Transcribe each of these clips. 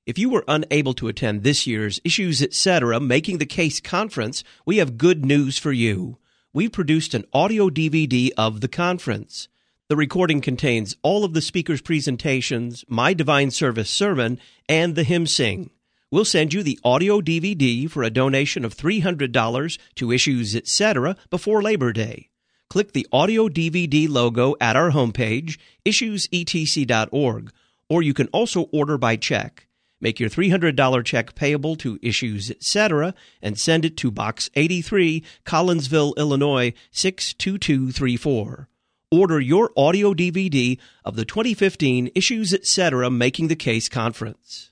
If you were unable to attend this year's Issues Etc. Making the Case conference, we have good news for you. We've produced an audio DVD of the conference. The recording contains all of the speakers' presentations, My Divine Service sermon, and the hymn sing. We'll send you the audio DVD for a donation of $300 to Issues Etc. before Labor Day. Click the audio DVD logo at our homepage, issuesetc.org, or you can also order by check. Make your $300 check payable to Issues Etc. and send it to Box 83, Collinsville, Illinois, 62234. Order your audio DVD of the 2015 Issues Etc. Making the Case conference.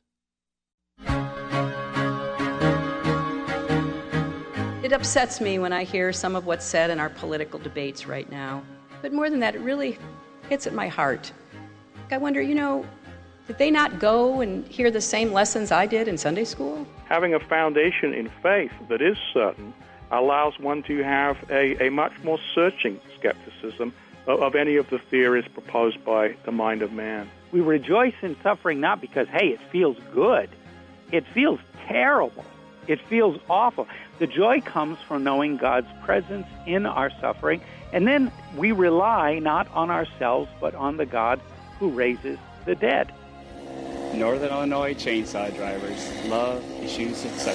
It upsets me when I hear some of what's said in our political debates right now. But more than that, it really hits at my heart. I wonder, did they not go and hear the same lessons I did in Sunday school? Having a foundation in faith that is certain allows one to have a much more searching skepticism of any of the theories proposed by the mind of man. We rejoice in suffering not because, hey, it feels good. It feels terrible. It feels awful. The joy comes from knowing God's presence in our suffering, and then we rely not on ourselves, but on the God who raises the dead. Northern Illinois chainsaw drivers love Issues Etc.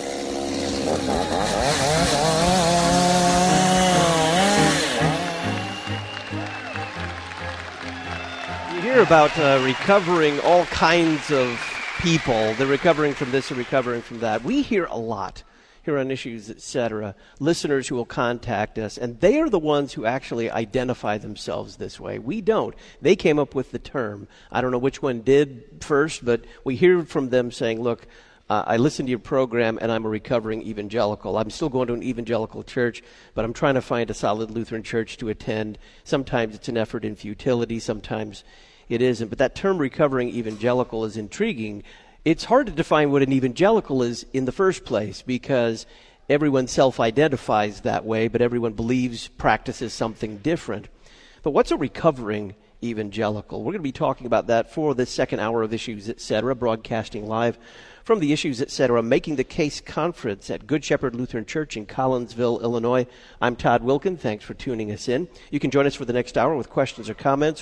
You hear about recovering all kinds of people. They're recovering from this, they're recovering from that. We hear a lot here on Issues Etc. Listeners who will contact us, and they are the ones who actually identify themselves this way. We don't. They came up with the term. I don't know which one did first, but we hear from them saying, look, I listened to your program, and I'm a recovering evangelical. I'm still going to an evangelical church, but I'm trying to find a solid Lutheran church to attend. Sometimes it's an effort in futility. Sometimes it isn't. But that term recovering evangelical is intriguing. It's hard to define what an evangelical is in the first place because everyone self-identifies that way, but everyone believes, practices something different. But what's a recovering evangelical? We're going to be talking about that for the second hour of Issues Etc., broadcasting live from the Issues Etc. Making the Case conference at Good Shepherd Lutheran Church in Collinsville, Illinois. I'm Todd Wilkin. Thanks for tuning us in. You can join us for the next hour with questions or comments.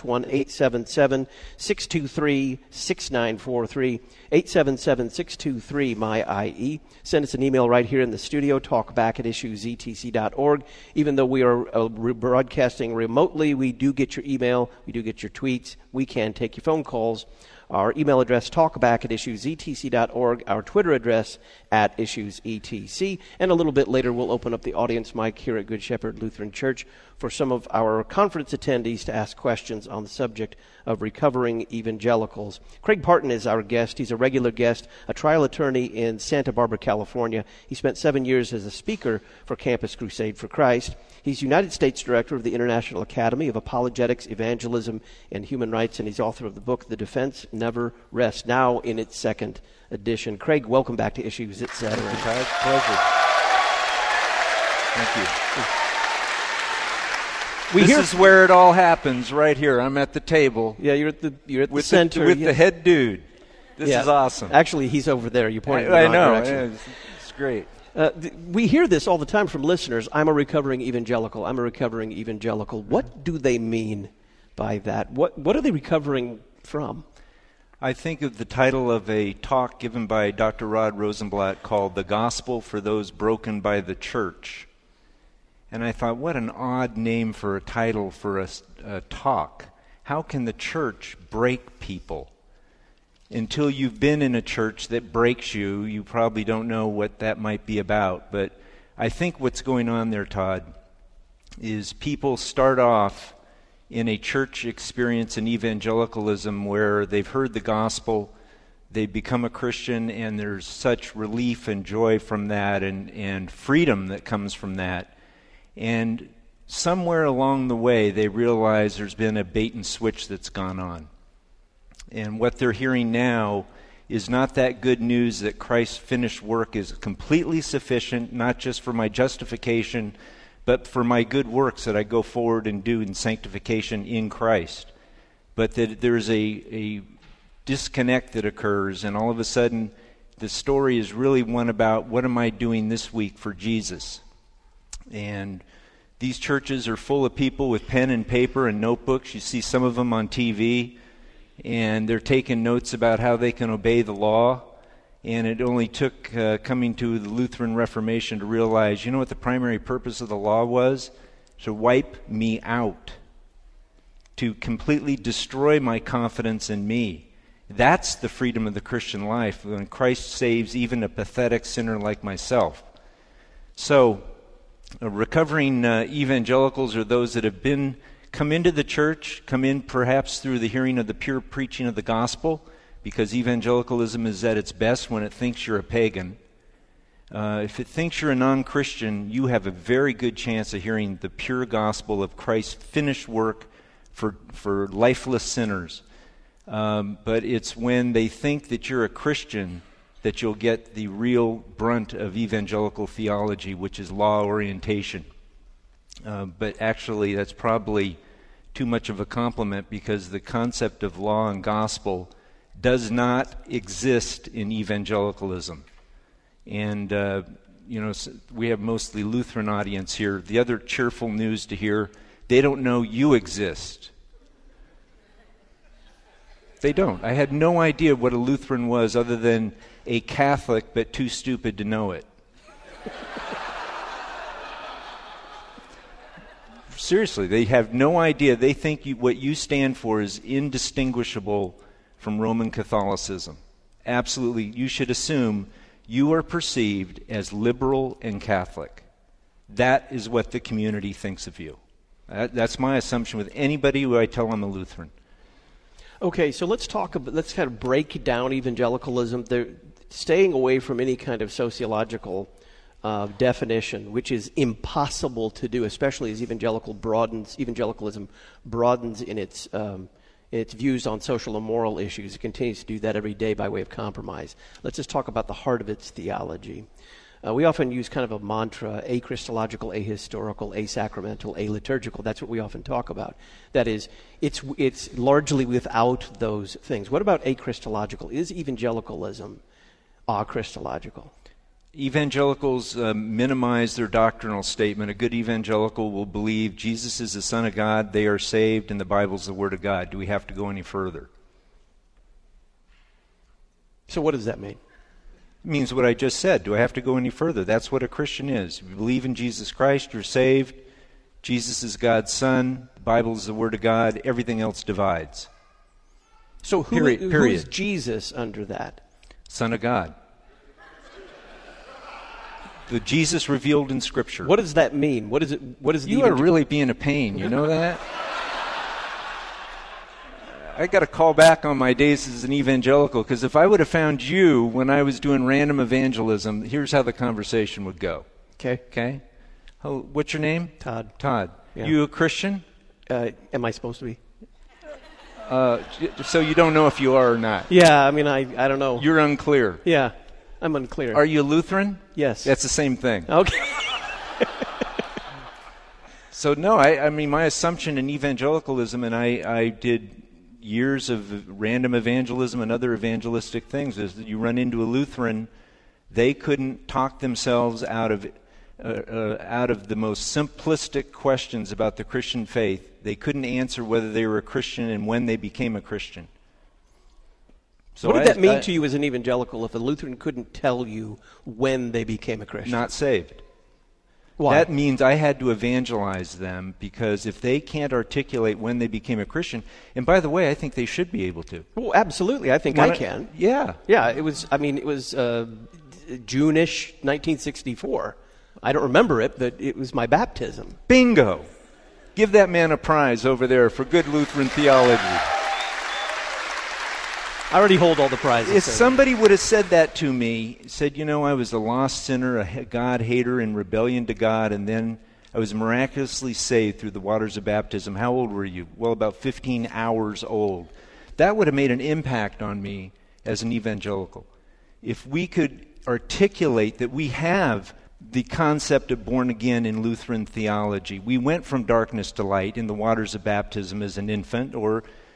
1-877-623-6943, 877-623-MY-IE. Send us an email right here in the studio, talkback@issuesetc.org. Even though we are broadcasting remotely, we do get your email, we do get your tweets, we can take your phone calls. Our email address, talkback@issuesetc.org. Our Twitter address, @issuesetc. And a little bit later, we'll open up the audience mic here at Good Shepherd Lutheran Church for some of our conference attendees to ask questions on the subject of recovering evangelicals. Craig Parton is our guest. He's a regular guest, a trial attorney in Santa Barbara, California. He spent 7 years as a speaker for Campus Crusade for Christ. He's United States Director of the International Academy of Apologetics, Evangelism, and Human Rights, and he's author of the book, The Defense Never Rests, now in its second edition. Craig, welcome back to Issues Etc. Pleasure. Thank you. This is where it all happens, right here. I'm at the table. Yeah, you're at the center. With the head dude. This is awesome. Actually, he's over there. You pointed in the wrong direction. I know. It's great. We hear this all the time from listeners. I'm a recovering evangelical. I'm a recovering evangelical. What do they mean by that? What are they recovering from? I think of the title of a talk given by Dr. Rod Rosenblatt called The Gospel for Those Broken by the Church. And I thought, what an odd name for a title for a talk. How can the church break people? Until you've been in a church that breaks you, you probably don't know what that might be about. But I think what's going on there, Todd, is people start off in a church experience in evangelicalism where they've heard the gospel, they become a Christian, and there's such relief and joy from that and freedom that comes from that. And somewhere along the way, they realize there's been a bait and switch that's gone on. And what they're hearing now is not that good news that Christ's finished work is completely sufficient, not just for my justification, but for my good works that I go forward and do in sanctification in Christ. But that there's a disconnect that occurs, and all of a sudden the story is really one about what am I doing this week for Jesus. And these churches are full of people with pen and paper and notebooks. You see some of them on TV, and they're taking notes about how they can obey the law. And it only took coming to the Lutheran Reformation to realize, you know what the primary purpose of the law was? To wipe me out, to completely destroy my confidence in me. That's the freedom of the Christian life, when Christ saves even a pathetic sinner like myself. So, recovering evangelicals are those that have come into the church, come in perhaps through the hearing of the pure preaching of the gospel, because evangelicalism is at its best when it thinks you're a pagan. If it thinks you're a non-Christian, you have a very good chance of hearing the pure gospel of Christ's finished work for lifeless sinners. But it's when they think that you're a Christian that you'll get the real brunt of evangelical theology, which is law orientation. But actually, that's probably too much of a compliment, because the concept of law and gospel does not exist in evangelicalism. And, we have mostly Lutheran audience here. The other cheerful news to hear, they don't know you exist. They don't. I had no idea what a Lutheran was other than a Catholic, but too stupid to know it. Seriously, they have no idea. They think what you stand for is indistinguishable from Roman Catholicism. Absolutely. You should assume you are perceived as liberal and Catholic. That is what the community thinks of you. That's my assumption with anybody who I tell I'm a Lutheran. Okay, so let's kind of break down evangelicalism. They're staying away from any kind of sociological definition, which is impossible to do, especially as evangelicalism broadens in its views on social and moral issues. It continues to do that every day by way of compromise. Let's just talk about the heart of its theology. We often use kind of a mantra: a-Christological, ahistorical, asacramental, aliturgical. That's what we often talk about. That is, it's largely without those things. What about a-Christological? Is evangelicalism a-Christological? Evangelicals minimize their doctrinal statement. A good evangelical will believe Jesus is the Son of God, they are saved, and the Bible is the Word of God. Do we have to go any further? So what does that mean? It means what I just said. Do I have to go any further? That's what a Christian is. If you believe in Jesus Christ, you're saved. Jesus is God's Son. The Bible is the Word of God. Everything else divides. So who is Jesus under that? Son of God. The Jesus revealed in Scripture. What does that mean? What is You are really being a pain, you know that? I got to call back on my days as an evangelical, because if I would have found you when I was doing random evangelism, here's how the conversation would go. Okay? What's your name? Todd. Yeah. You a Christian? Am I supposed to be? So you don't know if you are or not? Yeah, I mean, I don't know. You're unclear. Yeah, I'm unclear. Are you a Lutheran? Yes. That's the same thing. Okay. So no, I mean, my assumption in evangelicalism, and I did years of random evangelism and other evangelistic things, is that you run into a Lutheran, they couldn't talk themselves out of the most simplistic questions about the Christian faith. They couldn't answer whether they were a Christian and when they became a Christian. So what did that mean to you as an evangelical if a Lutheran couldn't tell you when they became a Christian? Not saved. Why? That means I had to evangelize them, because if they can't articulate when they became a Christian, and by the way, I think they should be able to. Well, absolutely. I think I can. Yeah. Yeah, it was June-ish, 1964. I don't remember it, but it was my baptism. Bingo. Give that man a prize over there for good Lutheran theology. I already hold all the prizes. If somebody would have said that to me, said, I was a lost sinner, a God-hater in rebellion to God, and then I was miraculously saved through the waters of baptism. How old were you? Well, about 15 hours old. That would have made an impact on me as an evangelical. If we could articulate that we have the concept of born again in Lutheran theology. We went from darkness to light in the waters of baptism as an infant, or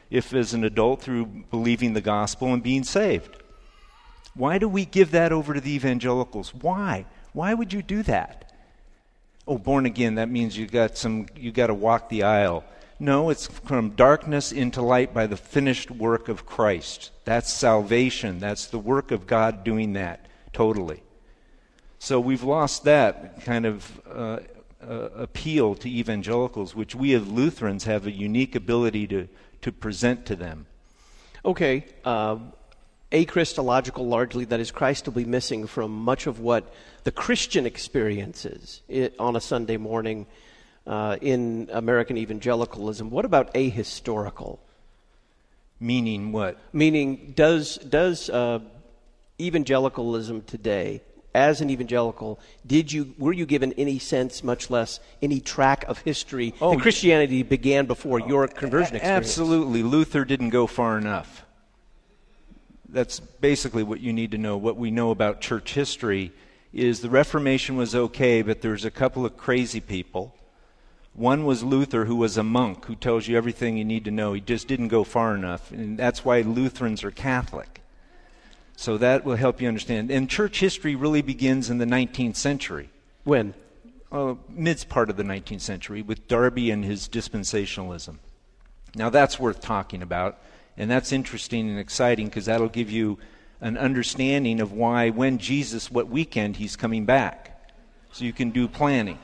if as an adult through believing the gospel and being saved. Why do we give that over to the evangelicals? Why? Why would you do that? Oh, born again, that means you got to walk the aisle. No, it's from darkness into light by the finished work of Christ. That's salvation. That's the work of God doing that totally. So we've lost that kind of appeal to evangelicals, which we as Lutherans have a unique ability to present to them. Okay. A-Christological largely, that is, Christ will be missing from much of what the Christian experiences on a Sunday morning in American evangelicalism. What about ahistorical? Meaning what? Meaning, does evangelicalism today, as an evangelical, were you given any sense, much less any track of history that Christianity began before your conversion experience? Absolutely. Luther didn't go far enough. That's basically what you need to know. What we know about church history is the Reformation was okay, but there's a couple of crazy people. One was Luther, who was a monk, who tells you everything you need to know. He just didn't go far enough, and that's why Lutherans are Catholic. So that will help you understand. And church history really begins in the 19th century. When? Mid part of the 19th century, with Darby and his dispensationalism. Now that's worth talking about. And that's interesting and exciting because that'll give you an understanding of why when Jesus, what weekend he's coming back. So you can do planning.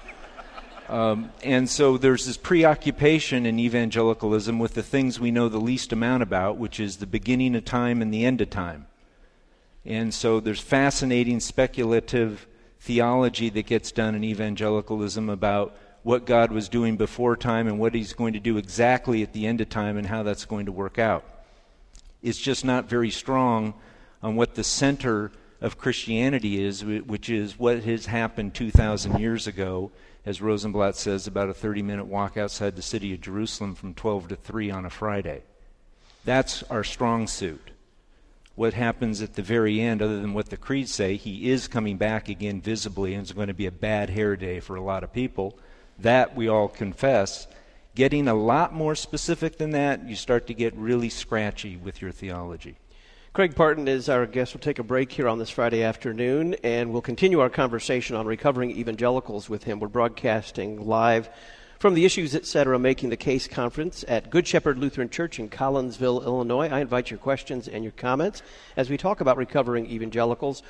And so there's this preoccupation in evangelicalism with the things we know the least amount about, which is the beginning of time and the end of time. And so there's fascinating speculative theology that gets done in evangelicalism about what God was doing before time and what he's going to do exactly at the end of time and how that's going to work out. It's just not very strong on what the center of Christianity is, which is what has happened 2,000 years ago, as Rosenblatt says, about a 30-minute walk outside the city of Jerusalem from 12 to 3 on a Friday. That's our strong suit. What happens at the very end, other than what the creeds say, he is coming back again visibly, and it's going to be a bad hair day for a lot of people. That we all confess. Getting a lot more specific than that, you start to get really scratchy with your theology. Craig Parton is our guest. We'll take a break here on this Friday afternoon, and we'll continue our conversation on recovering evangelicals with him. We're broadcasting live from the Issues Etc. Making the Case conference at Good Shepherd Lutheran Church in Collinsville, Illinois. I invite your questions and your comments as we talk about recovering evangelicals.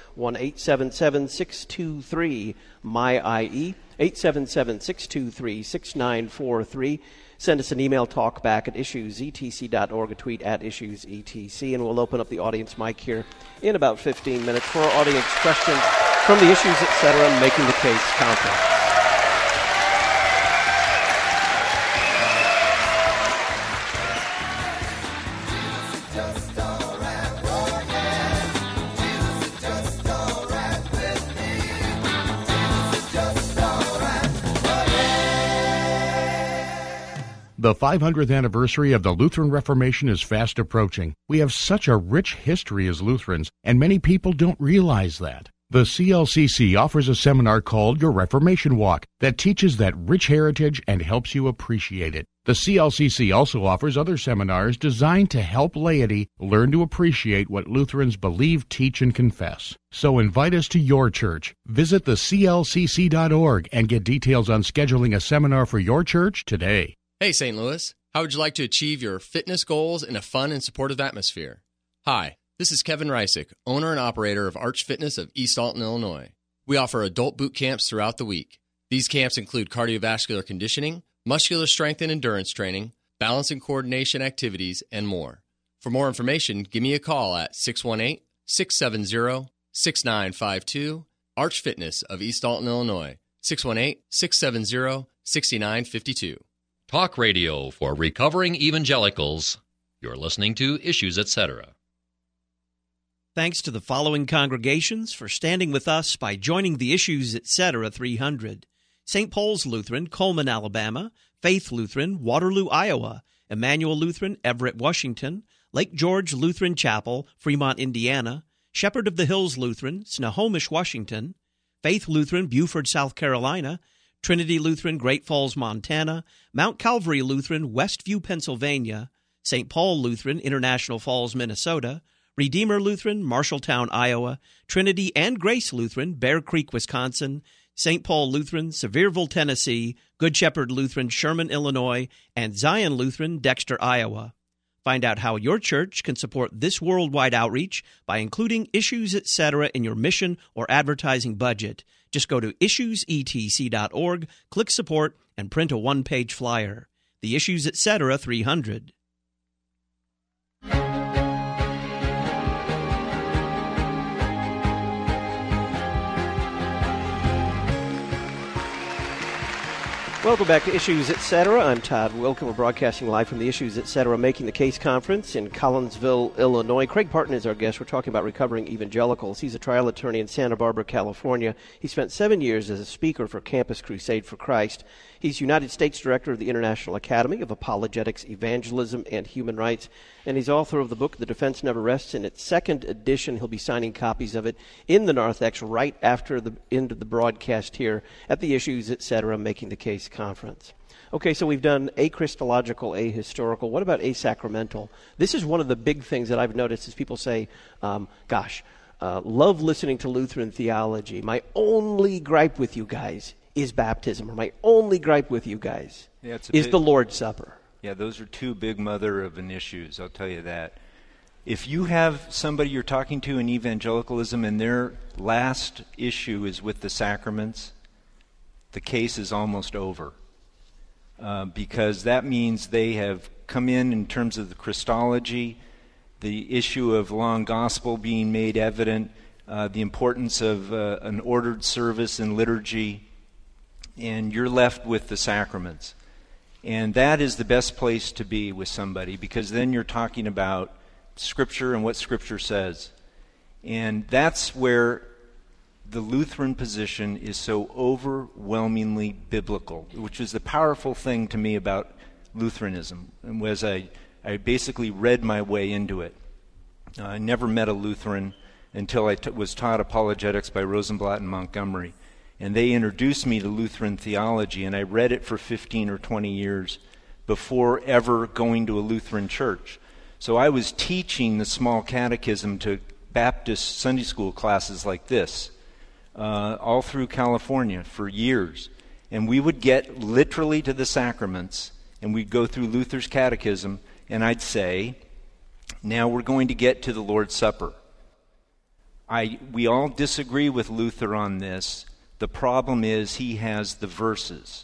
1-877-623-MY-IE, 877-623-6943. Send us an email, talkback at issuesetc.org, a tweet at issuesetc, and we'll open up the audience mic here in about 15 minutes for our audience questions from the Issues Etc. Making the Case conference. The 500th anniversary of the Lutheran Reformation is fast approaching. We have such a rich history as Lutherans, and many people don't realize that. The CLCC offers a seminar called Your Reformation Walk that teaches that rich heritage and helps you appreciate it. The CLCC also offers other seminars designed to help laity learn to appreciate what Lutherans believe, teach, and confess. So invite us to your church. Visit theclcc.org and get details on scheduling a seminar for your church today. Hey, St. Louis. How would you like to achieve your fitness goals in a fun and supportive atmosphere? Hi, this is Kevin Reisick, owner and operator of Arch Fitness of East Alton, Illinois. We offer adult boot camps throughout the week. These camps include cardiovascular conditioning, muscular strength and endurance training, balance and coordination activities, and more. For more information, give me a call at 618-670-6952, Arch Fitness of East Alton, Illinois, 618-670-6952. Talk radio for recovering evangelicals. You're listening to Issues Etc. Thanks to the following congregations for standing with us by joining the Issues Etc. 300. St. Paul's Lutheran, Coleman, Alabama; Faith Lutheran, Waterloo, Iowa; Emmanuel Lutheran, Everett, Washington; Lake George Lutheran Chapel, Fremont, Indiana; Shepherd of the Hills Lutheran, Snohomish, Washington; Faith Lutheran, Beaufort, South Carolina; Trinity Lutheran, Great Falls, Montana; Mount Calvary Lutheran, Westview, Pennsylvania; St. Paul Lutheran, International Falls, Minnesota; Redeemer Lutheran, Marshalltown, Iowa; Trinity and Grace Lutheran, Bear Creek, Wisconsin; St. Paul Lutheran, Sevierville, Tennessee; Good Shepherd Lutheran, Sherman, Illinois; and Zion Lutheran, Dexter, Iowa. Find out how your church can support this worldwide outreach by including Issues Etc. in your mission or advertising budget. Just go to issuesetc.org, click Support, and print a one-page flyer. The Issues Etc. 300. Welcome back to Issues Etc. I'm Todd Wilken. We're broadcasting live from the Issues Etc. Making the Case Conference in Collinsville, Illinois. Craig Parton is our guest. We're talking about recovering evangelicals. He's a trial attorney in Santa Barbara, California. He spent 7 years as a speaker for Campus Crusade for Christ. He's United States Director of the International Academy of Apologetics, Evangelism, and Human Rights, and he's author of the book, The Defense Never Rests, in its second edition. He'll be signing copies of it in the Narthex right after the end of the broadcast here at the Issues Etc. Making the Case Conference. Okay, so we've done a-Christological, a-historical. What about a-sacramental? This is one of the big things that I've noticed is people say, love listening to Lutheran theology. My only gripe with you guys is baptism, or my only gripe with you guys is the Lord's Supper. Yeah, those are two big mother of an issues, I'll tell you that. If you have somebody you're talking to in evangelicalism and their last issue is with the sacraments, the case is almost over. Because that means they have come in terms of the Christology, the issue of law and gospel being made evident, the importance of an ordered service and liturgy, and you're left with the sacraments. And that is the best place to be with somebody, because then you're talking about Scripture and what Scripture says. And that's where the Lutheran position is so overwhelmingly biblical, which is the powerful thing to me about Lutheranism, and was I basically read my way into it. I never met a Lutheran until I was taught apologetics by Rosenblatt and Montgomery. And they introduced me to Lutheran theology, and I read it for 15 or 20 years before ever going to a Lutheran church. So I was teaching the small catechism to Baptist Sunday school classes like this, all through California for years. And we would get literally to the sacraments, and we'd go through Luther's catechism, and I'd say, now we're going to get to the Lord's Supper. We all disagree with Luther on this. The problem is he has the verses.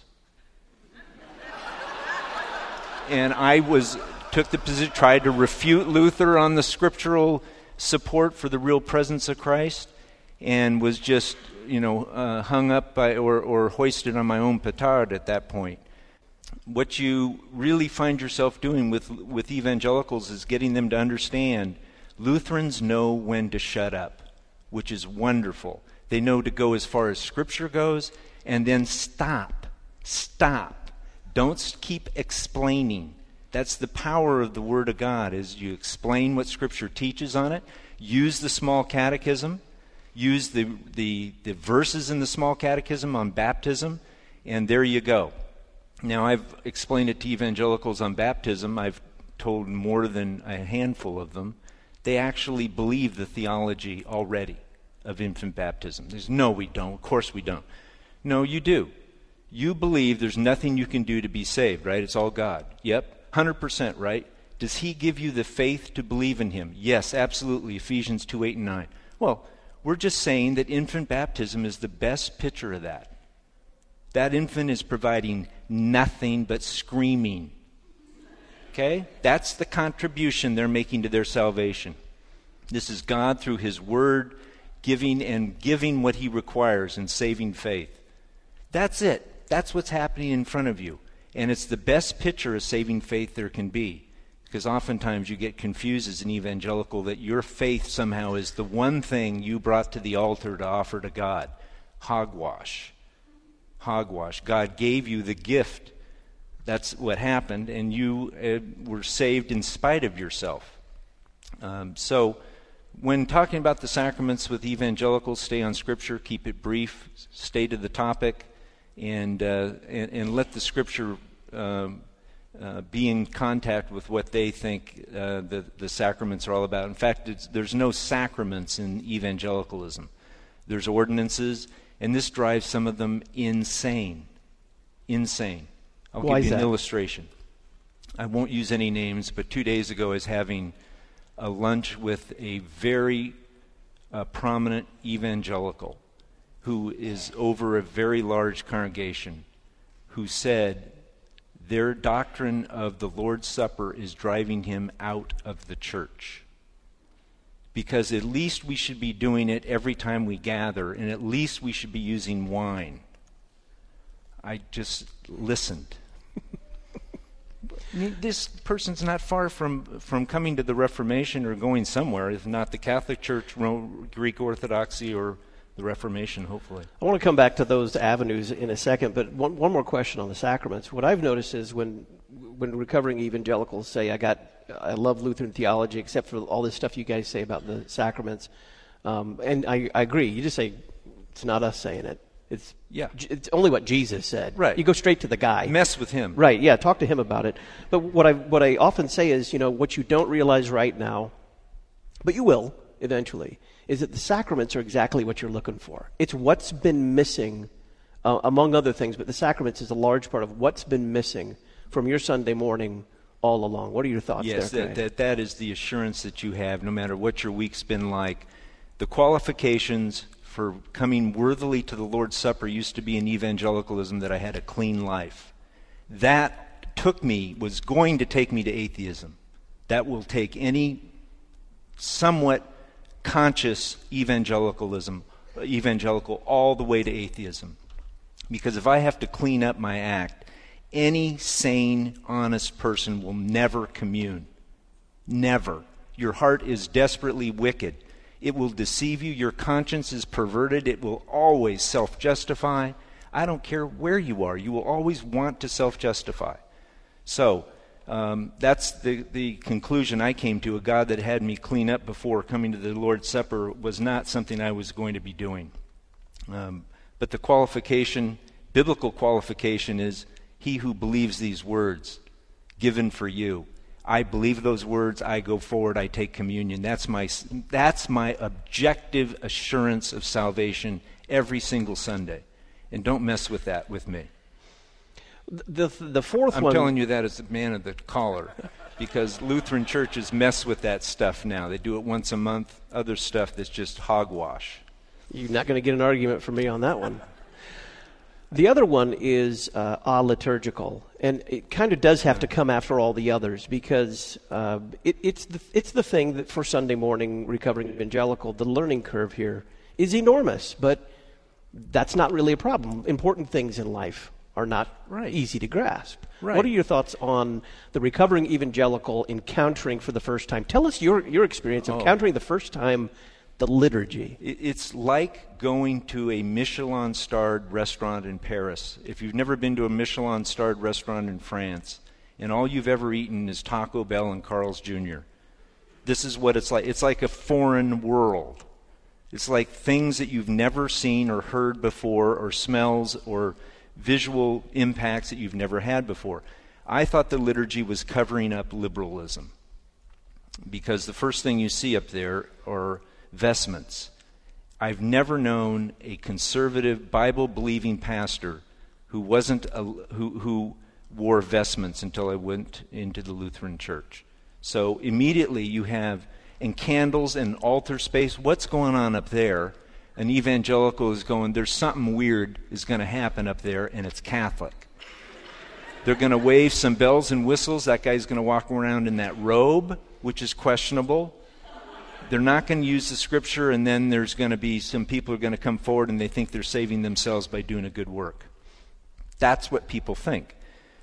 And I took the position, tried to refute Luther on the scriptural support for the real presence of Christ, and was just, hung up by or hoisted on my own petard at that point. What you really find yourself doing with evangelicals is getting them to understand Lutherans know when to shut up, which is wonderful. They know to go as far as Scripture goes, and then stop. Don't keep explaining. That's the power of the Word of God, is you explain what Scripture teaches on it, use the small catechism, use the verses in the small catechism on baptism, and there you go. Now, I've explained it to evangelicals on baptism. I've told more than a handful of them. They actually believe the theology already of infant baptism. No, we don't. Of course we don't. No, you do. You believe there's nothing you can do to be saved, right? It's all God. Yep, 100%, right? Does He give you the faith to believe in Him? Yes, absolutely. Ephesians 2:8 and 9. Well, we're just saying that infant baptism is the best picture of that. That infant is providing nothing but screaming. Okay? That's the contribution they're making to their salvation. This is God through His Word giving what He requires in saving faith. That's it. That's what's happening in front of you. And it's the best picture of saving faith there can be. Because oftentimes you get confused as an evangelical that your faith somehow is the one thing you brought to the altar to offer to God. Hogwash. God gave you the gift. That's what happened, and you were saved in spite of yourself. So when talking about the sacraments with evangelicals, stay on Scripture, keep it brief, stay to the topic, and let the Scripture be in contact with what they think the sacraments are all about. In fact, there's no sacraments in evangelicalism. There's ordinances, and this drives some of them insane. Insane. I'll give you an illustration. I won't use any names, but 2 days ago I was having a lunch with a very prominent evangelical who is over a very large congregation, who said their doctrine of the Lord's Supper is driving him out of the church. Because at least we should be doing it every time we gather, and at least we should be using wine. I just listened. This person's not far from coming to the Reformation or going somewhere, if not the Catholic Church, Greek Orthodoxy, or the Reformation, hopefully. I want to come back to those avenues in a second, but one more question on the sacraments. What I've noticed is when recovering evangelicals say, I love Lutheran theology, except for all this stuff you guys say about the sacraments, and I agree. You just say, it's not us saying it. It's only what Jesus said. Right. You go straight to the guy. Mess with him. Right, yeah, talk to him about it. But what I often say is, what you don't realize right now, but you will eventually, is that the sacraments are exactly what you're looking for. It's what's been missing, among other things, but the sacraments is a large part of what's been missing from your Sunday morning all along. What are your thoughts there, Craig? Yes, that is the assurance that you have, no matter what your week's been like. The qualifications for coming worthily to the Lord's Supper used to be in evangelicalism that I had a clean life. That was going to take me to atheism. That will take any somewhat conscious evangelical all the way to atheism. Because if I have to clean up my act, any sane, honest person will never commune. Never. Your heart is desperately wicked. It will deceive you. Your conscience is perverted. It will always self-justify. I don't care where you are. You will always want to self-justify. So that's the conclusion I came to. A God that had me clean up before coming to the Lord's Supper was not something I was going to be doing. But the qualification, biblical qualification, is he who believes these words given for you. I believe those words, I go forward, I take communion. That's my objective assurance of salvation every single Sunday. And don't mess with that with me. The fourth one... I'm telling you that as the man of the collar, because Lutheran churches mess with that stuff now. They do it once a month, other stuff that's just hogwash. You're not going to get an argument from me on that one. The other one is aliturgical, and it kind of does have to come after all the others, because it's the thing that for Sunday morning recovering evangelical, the learning curve here is enormous, but that's not really a problem. Important things in life are not easy to grasp. Right. What are your thoughts on the recovering evangelical encountering for the first time? Tell us your experience of encountering the first time the liturgy. It's like going to a Michelin-starred restaurant in Paris. If you've never been to a Michelin-starred restaurant in France, and all you've ever eaten is Taco Bell and Carl's Jr., this is what it's like. It's like a foreign world. It's like things that you've never seen or heard before, or smells or visual impacts that you've never had before. I thought the liturgy was covering up liberalism, because the first thing you see up there are vestments. I've never known a conservative Bible-believing pastor who who wore vestments until I went into the Lutheran Church. So immediately you have, and candles and altar space. What's going on up there? An evangelical is going, there's something weird is going to happen up there, and it's Catholic. They're going to wave some bells and whistles. That guy's going to walk around in that robe, which is questionable. They're not going to use the scripture, and then there's going to be some people who are going to come forward and they think they're saving themselves by doing a good work. That's what people think.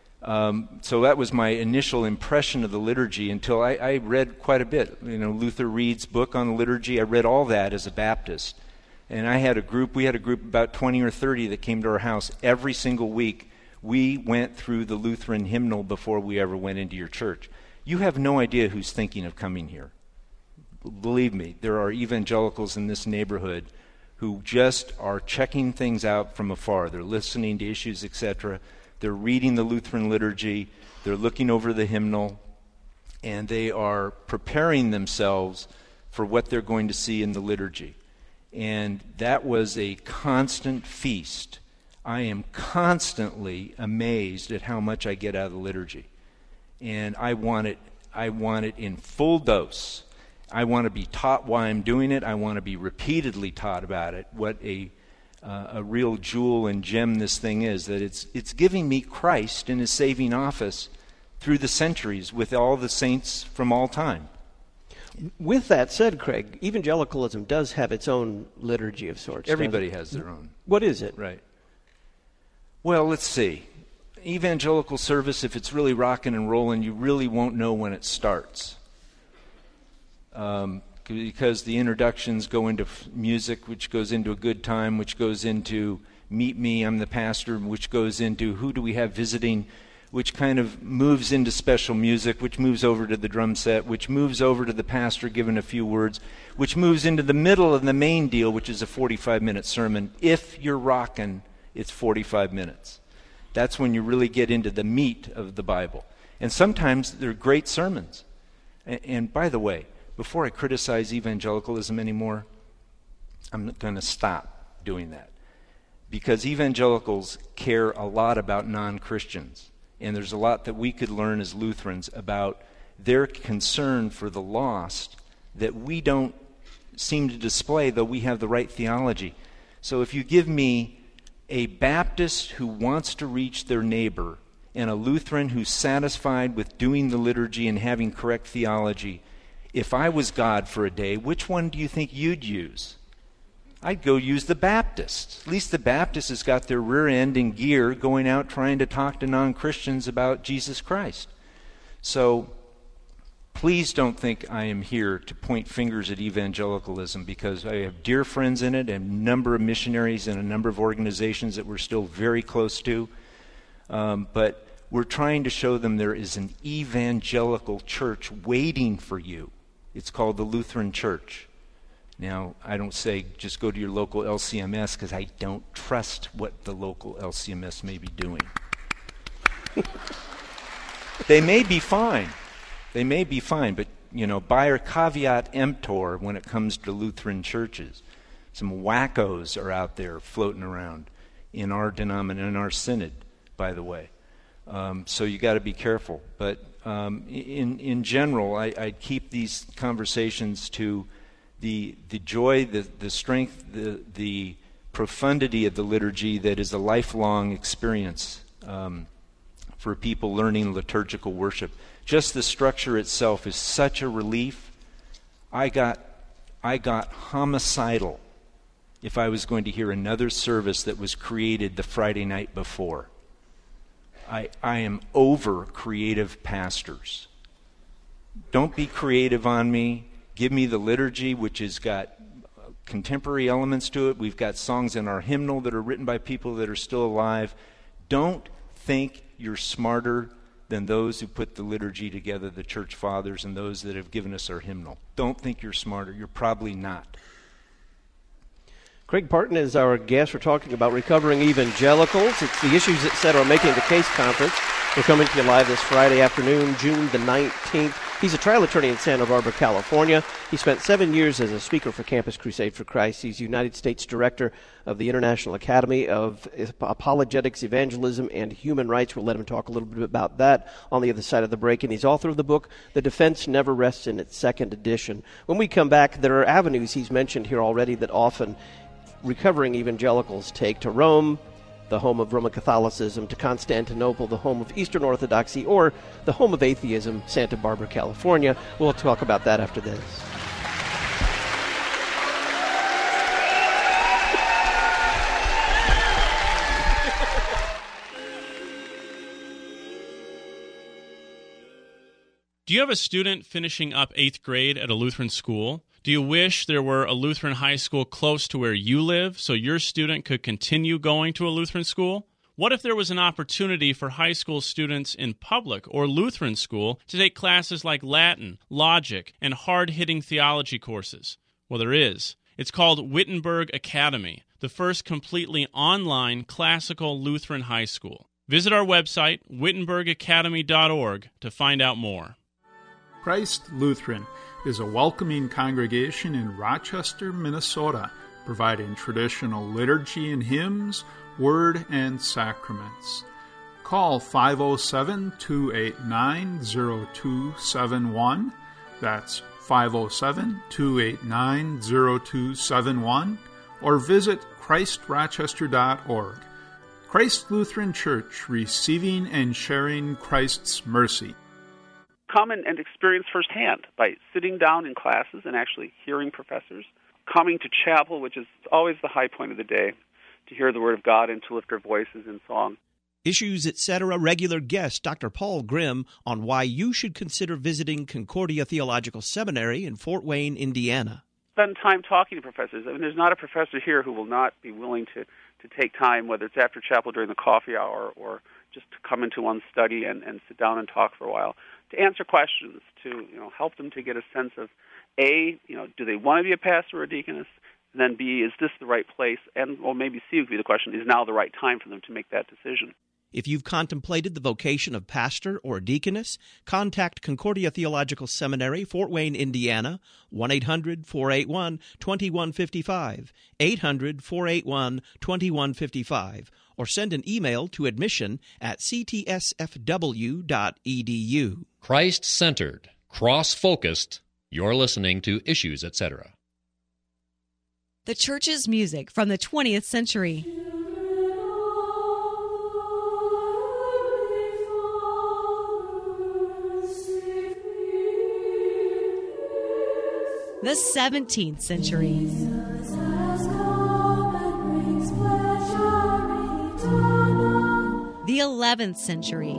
So that was my initial impression of the liturgy until I read quite a bit. Luther Reed's book on the liturgy. I read all that as a Baptist. And we had a group about 20 or 30 that came to our house every single week. We went through the Lutheran hymnal before we ever went into your church. You have no idea who's thinking of coming here. Believe me, there are evangelicals in this neighborhood who just are checking things out from afar. They're listening to issues, etc. They're reading the Lutheran liturgy, they're looking over the hymnal, and they are preparing themselves for what they're going to see in the liturgy. And that was a constant feast. I am constantly amazed at how much I get out of the liturgy. And I want it in full dose. I want to be taught why I'm doing it. I want to be repeatedly taught about it. What a real jewel and gem this thing is, that it's giving me Christ in his saving office through the centuries with all the saints from all time. With that said, Craig, evangelicalism does have its own liturgy of sorts. Everybody has their own. What is it? Right. Well, let's see. Evangelical service, if it's really rocking and rolling, you really won't know when it starts. Because the introductions go into music, which goes into a good time, which goes into meet me, I'm the pastor, which goes into who do we have visiting, which kind of moves into special music, which moves over to the drum set, which moves over to the pastor giving a few words, which moves into the middle of the main deal, which is a 45-minute sermon. If you're rocking, it's 45 minutes. That's when you really get into the meat of the Bible. And sometimes they're great sermons. And by the way, before I criticize evangelicalism anymore, I'm going to stop doing that. Because evangelicals care a lot about non-Christians. And there's a lot that we could learn as Lutherans about their concern for the lost that we don't seem to display, though we have the right theology. So if you give me a Baptist who wants to reach their neighbor and a Lutheran who's satisfied with doing the liturgy and having correct theology, if I was God for a day, which one do you think you'd use? I'd go use the Baptist. At least the Baptist has got their rear end in gear going out trying to talk to non-Christians about Jesus Christ. So please don't think I am here to point fingers at evangelicalism, because I have dear friends in it and a number of missionaries and a number of organizations that we're still very close to. But we're trying to show them there is an evangelical church waiting for you. It's called the Lutheran Church. Now, I don't say just go to your local LCMS, because I don't trust what the local LCMS may be doing. They may be fine. They may be fine, but, buyer caveat emptor when it comes to Lutheran churches. Some wackos are out there floating around in our denomination, in our synod, by the way. So you got to be careful. But in general, I keep these conversations to the joy, the strength, the profundity of the liturgy that is a lifelong experience for people learning liturgical worship. Just the structure itself is such a relief. I got homicidal if I was going to hear another service that was created the Friday night before. I am over creative pastors. Don't be creative on me. Give me the liturgy, which has got contemporary elements to it. We've got songs in our hymnal that are written by people that are still alive. Don't think you're smarter than those who put the liturgy together, the church fathers and those that have given us our hymnal. Don't think you're smarter. You're probably not. Craig Parton is our guest. We're talking about recovering evangelicals. It's the Issues Etc. Making the Case conference. We're coming to you live this Friday afternoon, June the 19th. He's a trial attorney in Santa Barbara, California. He spent 7 years as a speaker for Campus Crusade for Christ. He's United States Director of the International Academy of Apologetics, Evangelism, and Human Rights. We'll let him talk a little bit about that on the other side of the break. And he's author of the book, The Defense Never Rests, in its second edition. When we come back, there are avenues he's mentioned here already that often recovering evangelicals take: to Rome, the home of Roman Catholicism, to Constantinople, the home of Eastern Orthodoxy, or the home of atheism, Santa Barbara, California. We'll talk about that after this. Do you have a student finishing up 8th grade at a Lutheran school? Do you wish there were a Lutheran high school close to where you live so your student could continue going to a Lutheran school? What if there was an opportunity for high school students in public or Lutheran school to take classes like Latin, logic, and hard-hitting theology courses? Well, there is. It's called Wittenberg Academy, the first completely online classical Lutheran high school. Visit our website, wittenbergacademy.org, to find out more. Christ Lutheran is a welcoming congregation in Rochester, Minnesota, providing traditional liturgy and hymns, word, and sacraments. Call 507-289-0271. That's 507-289-0271. Or visit ChristRochester.org. Christ Lutheran Church, receiving and sharing Christ's mercy. Come and experience firsthand by sitting down in classes and actually hearing professors, coming to chapel, which is always the high point of the day, to hear the Word of God and to lift our voices in song. Issues, Etc. regular guest Dr. Paul Grimm on why you should consider visiting Concordia Theological Seminary in Fort Wayne, Indiana. Spend time talking to professors. I mean, there's not a professor here who will not be willing to take time, whether it's after chapel during the coffee hour or just to come into one's study and sit down and talk for a while, to answer questions, to help them to get a sense of, A, do they want to be a pastor or a deaconess? And then B, is this the right place? And or maybe C would be the question, is now the right time for them to make that decision? If you've contemplated the vocation of pastor or deaconess, contact Concordia Theological Seminary, Fort Wayne, Indiana, 1-800-481-2155, 800-481-2155, or send an email to admission@ctsfw.edu. Christ-centered, cross-focused, you're listening to Issues, Etc. The church's music from the 20th century. The 17th century. The 11th century.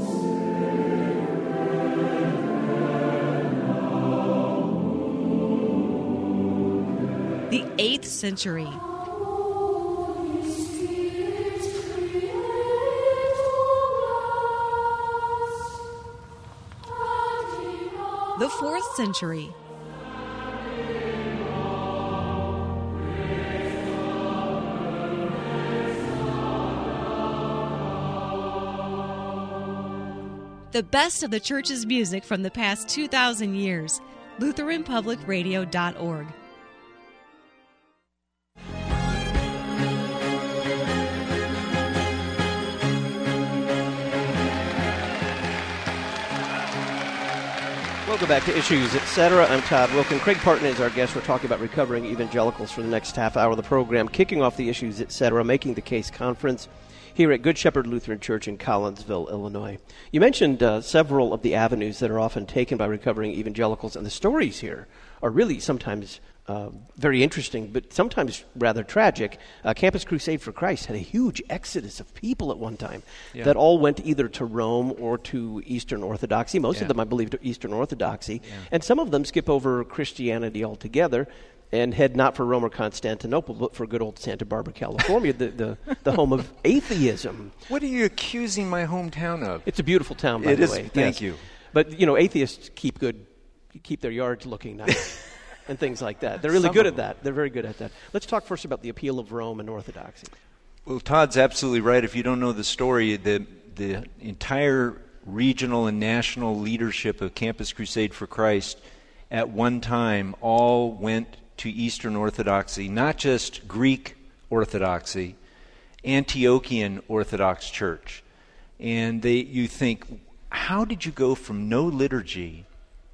The 8th century. The 4th century. The best of the church's music from the past 2,000 years. LutheranPublicRadio.org. Welcome back to Issues, Etc. I'm Todd Wilken. Craig Parton is our guest. We're talking about recovering evangelicals for the next half hour of the program, kicking off the Issues, Etc. Making the Case Conference here at Good Shepherd Lutheran Church in Collinsville, Illinois. You mentioned several of the avenues that are often taken by recovering evangelicals, and the stories here are really sometimes very interesting, but sometimes rather tragic. Campus Crusade for Christ had a huge exodus of people at one time that all went either to Rome or to Eastern Orthodoxy. Most of them, I believe, to Eastern Orthodoxy. And some of them skip over Christianity altogether and head not for Rome or Constantinople, but for good old Santa Barbara, California, the home of atheism. What are you accusing my hometown of? It's a beautiful town, by the way. Thank you. But, atheists keep their yards looking nice and things like that. They're really good at that. They're very good at that. Let's talk first about the appeal of Rome and Orthodoxy. Well, Todd's absolutely right. If you don't know the story, the entire regional and national leadership of Campus Crusade for Christ at one time all went to Eastern Orthodoxy, not just Greek Orthodoxy, Antiochian Orthodox Church. And you think, how did you go from no liturgy,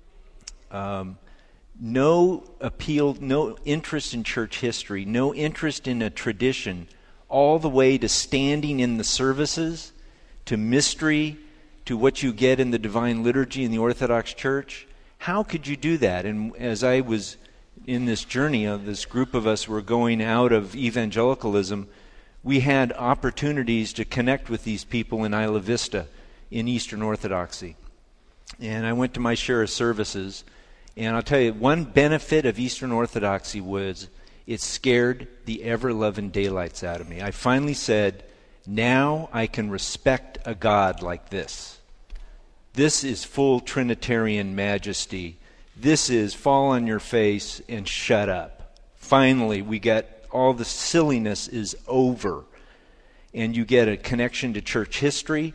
no appeal, no interest in church history, no interest in a tradition, all the way to standing in the services, to mystery, to what you get in the divine liturgy in the Orthodox Church? How could you do that? And as I was in this journey of this group of us were going out of evangelicalism, we had opportunities to connect with these people in Isla Vista in Eastern Orthodoxy. And I went to my share of services. And I'll tell you, one benefit of Eastern Orthodoxy was it scared the ever-loving daylights out of me. I finally said, now I can respect a God like this. This is full Trinitarian majesty. This is fall on your face and shut up. Finally, we got all the silliness is over. and you get a connection to church history.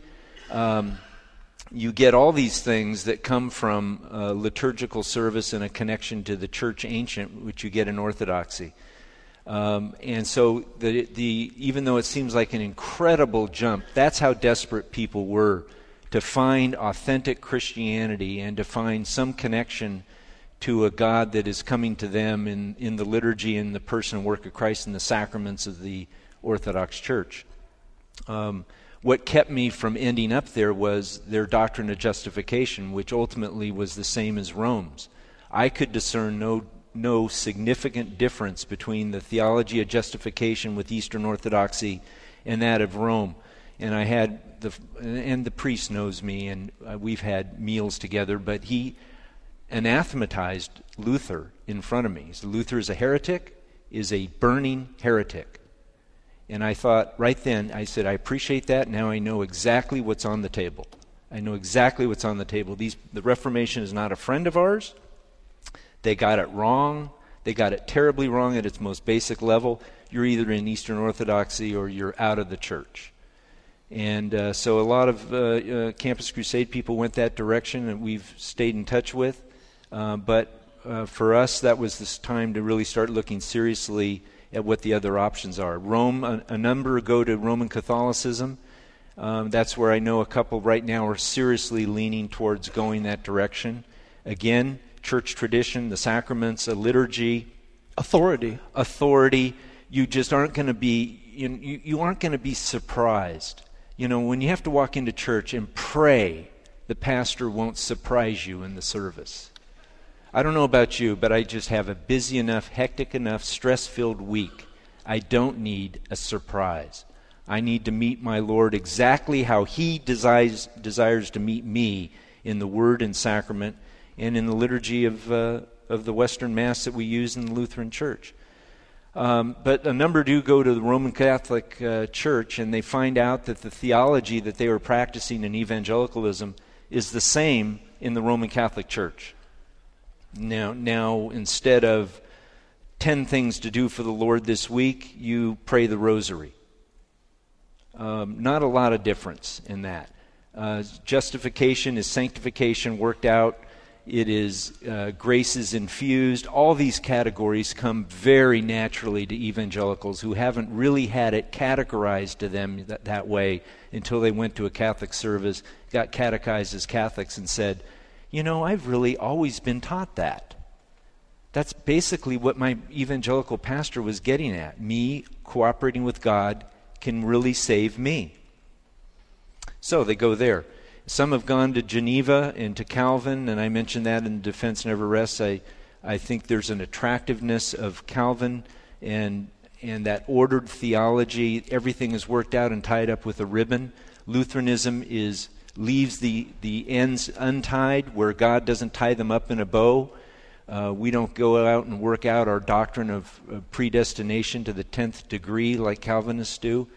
You get all these things that come from liturgical service and a connection to the church ancient, which you get in Orthodoxy. And so even though it seems like an incredible jump, that's how desperate people were to find authentic Christianity and to find some connection to a God that is coming to them in the liturgy and the person and work of Christ and the sacraments of the Orthodox Church. What kept me from ending up there was their doctrine of justification, which ultimately was the same as Rome's. I could discern no significant difference between the theology of justification with Eastern Orthodoxy and that of Rome. And I had the priest knows me, and we've had meals together, but he anathematized Luther in front of me. He said, Luther is a heretic, is a burning heretic. And I thought right then, I said, I appreciate that. Now I know exactly what's on the table. I know exactly what's on the table. The Reformation is not a friend of ours. They got it wrong. They got it terribly wrong at its most basic level. You're either in Eastern Orthodoxy or you're out of the church. And so a lot of Campus Crusade people went that direction, and we've stayed in touch with. But for us, that was this time to really start looking seriously at what the other options are. Rome, a number go to Roman Catholicism. That's where I know a couple right now are seriously leaning towards going that direction. Again, church tradition, the sacraments, a liturgy. Authority. You just aren't going to be, you aren't going to be surprised. When you have to walk into church and pray, the pastor won't surprise you in the service. I don't know about you, but I just have a busy enough, hectic enough, stress-filled week. I don't need a surprise. I need to meet my Lord exactly how He desires to meet me in the Word and Sacrament and in the liturgy of the Western Mass that we use in the Lutheran Church. But a number do go to the Roman Catholic Church, and they find out that the theology that they were practicing in evangelicalism is the same in the Roman Catholic Church. Now, instead of 10 things to do for the Lord this week, you pray the rosary. Not a lot of difference in that. Justification is sanctification worked out. It is grace is infused. All these categories come very naturally to evangelicals who haven't really had it categorized to them that way until they went to a Catholic service, got catechized as Catholics, and said, I've really always been taught that. That's basically what my evangelical pastor was getting at. Me cooperating with God can really save me. So they go there. Some have gone to Geneva and to Calvin, and I mentioned that in Defense Never Rests. I think there's an attractiveness of Calvin and that ordered theology. Everything is worked out and tied up with a ribbon. Lutheranism leaves the ends untied, where God doesn't tie them up in a bow. We don't go out and work out our doctrine of predestination to the 10th degree like Calvinists do.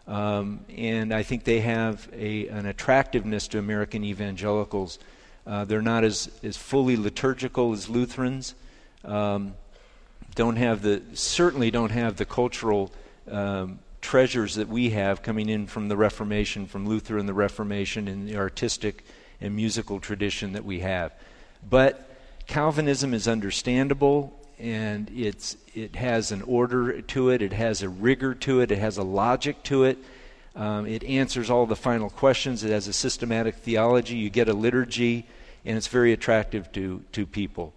And I think they have an attractiveness to American evangelicals. They're not as fully liturgical as Lutherans. Certainly don't have the cultural treasures that we have coming in from the Reformation, from Luther and the Reformation, and the artistic and musical tradition that we have. But Calvinism is understandable, and it has an order to it, it has a rigor to it, it has a logic to it. It answers all the final questions. It has a systematic theology. You get a liturgy, and it's very attractive to people.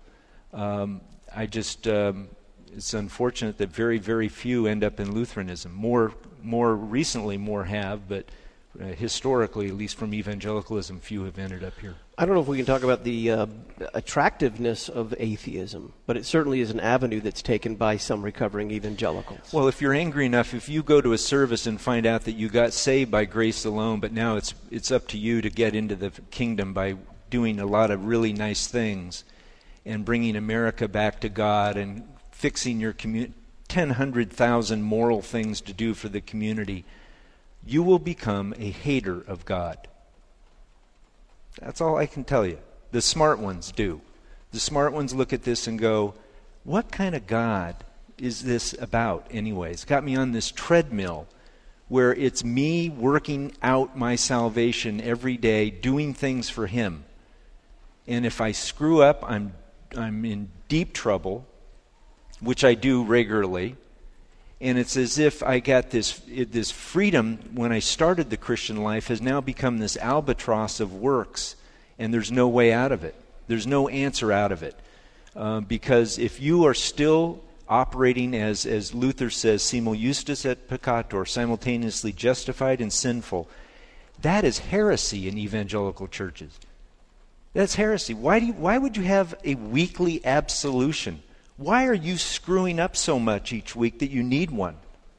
It's unfortunate that very, very few end up in Lutheranism. More recently, more have, but historically, at least from evangelicalism, few have ended up here. I don't know if we can talk about the attractiveness of atheism, but it certainly is an avenue that's taken by some recovering evangelicals. Well, if you're angry enough, if you go to a service and find out that you got saved by grace alone, but now it's up to you to get into the kingdom by doing a lot of really nice things and bringing America back to God and fixing your 100,000 moral things to do for the community, you will become a hater of God. That's all I can tell you. The smart ones do. The smart ones look at this and go, what kind of God is this about anyways? It's got me on this treadmill where it's me working out my salvation every day, doing things for Him. And if I screw up, I'm in deep trouble, which I do regularly. And it's as if I got this freedom when I started the Christian life has now become this albatross of works, and there's no way out of it. There's no answer out of it. Because if you are still operating as Luther says, simul justus et peccator, simultaneously justified and sinful, that is heresy in evangelical churches. That's heresy. Why would you have a weekly absolution? Why are you screwing up so much each week that you need one?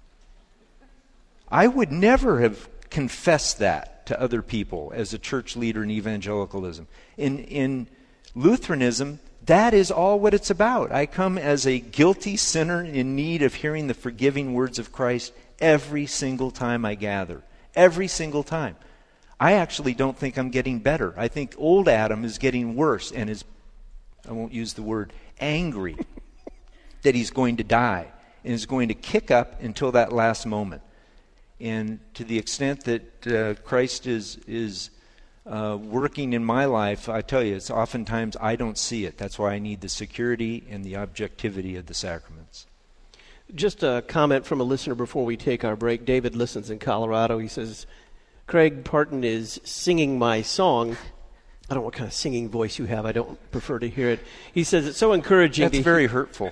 I would never have confessed that to other people as a church leader in evangelicalism. In Lutheranism, that is all what it's about. I come as a guilty sinner in need of hearing the forgiving words of Christ every single time I gather. Every single time. I actually don't think I'm getting better. I think old Adam is getting worse and is, I won't use the word, angry that he's going to die and is going to kick up until that last moment. And to the extent that Christ is working in my life, I tell you, it's oftentimes I don't see it. That's why I need the security and the objectivity of the sacraments. Just a comment from a listener before we take our break. David listens in Colorado. He says, Craig Parton is singing my song. I don't know what kind of singing voice you have. I don't prefer to hear it. He says it's so encouraging. That's very hurtful.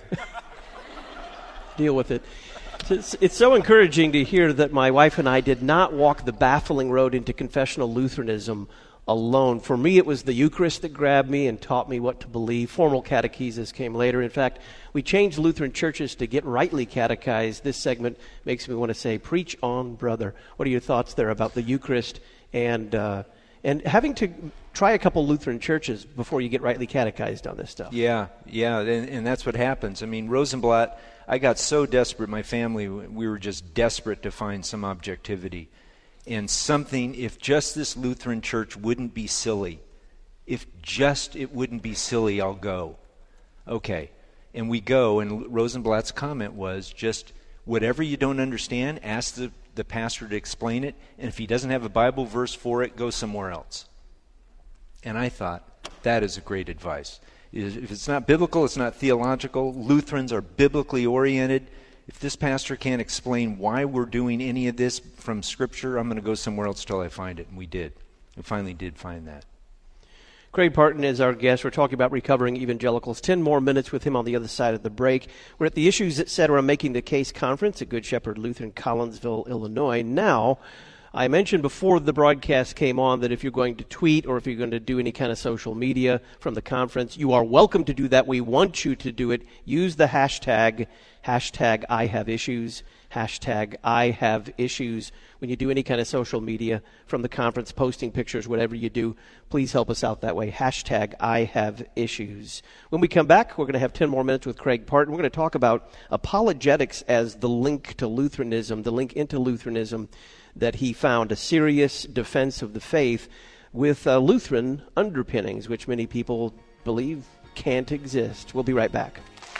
Deal with it. It's so encouraging to hear that my wife and I did not walk the baffling road into confessional Lutheranism alone. For me, it was the Eucharist that grabbed me and taught me what to believe. Formal catechesis came later. In fact, we changed Lutheran churches to get rightly catechized. This segment makes me want to say, preach on, brother. What are your thoughts there about the Eucharist and having to try a couple Lutheran churches before you get rightly catechized on this stuff? Yeah, and that's what happens. I mean, Rosenblatt, I got so desperate, my family, we were just desperate to find some objectivity. And something, if just this Lutheran church wouldn't be silly, if just it wouldn't be silly, I'll go. Okay. And we go, and Rosenblatt's comment was just whatever you don't understand, ask the pastor to explain it, and if he doesn't have a Bible verse for it, go somewhere else. And I thought, that is a great advice. If it's not biblical, it's not theological. Lutherans are biblically oriented. If this pastor can't explain why we're doing any of this from Scripture, I'm going to go somewhere else till I find it. And we did. We finally did find that. Craig Parton is our guest. We're talking about recovering evangelicals. 10 more minutes with him on the other side of the break. We're at the Issues Etc. Making the Case conference at Good Shepherd Lutheran, Collinsville, Illinois. Now, I mentioned before the broadcast came on that if you're going to tweet or if you're going to do any kind of social media from the conference, you are welcome to do that. We want you to do it. Use the hashtag #IHaveIssues, #IHaveIssues. When you do any kind of social media from the conference, posting pictures, whatever you do, please help us out that way. #IHaveIssues. When we come back, we're going to have 10 more minutes with Craig Parton. We're going to talk about apologetics as the link to Lutheranism, the link into Lutheranism that he found, a serious defense of the faith with Lutheran underpinnings, which many people believe can't exist. We'll be right back.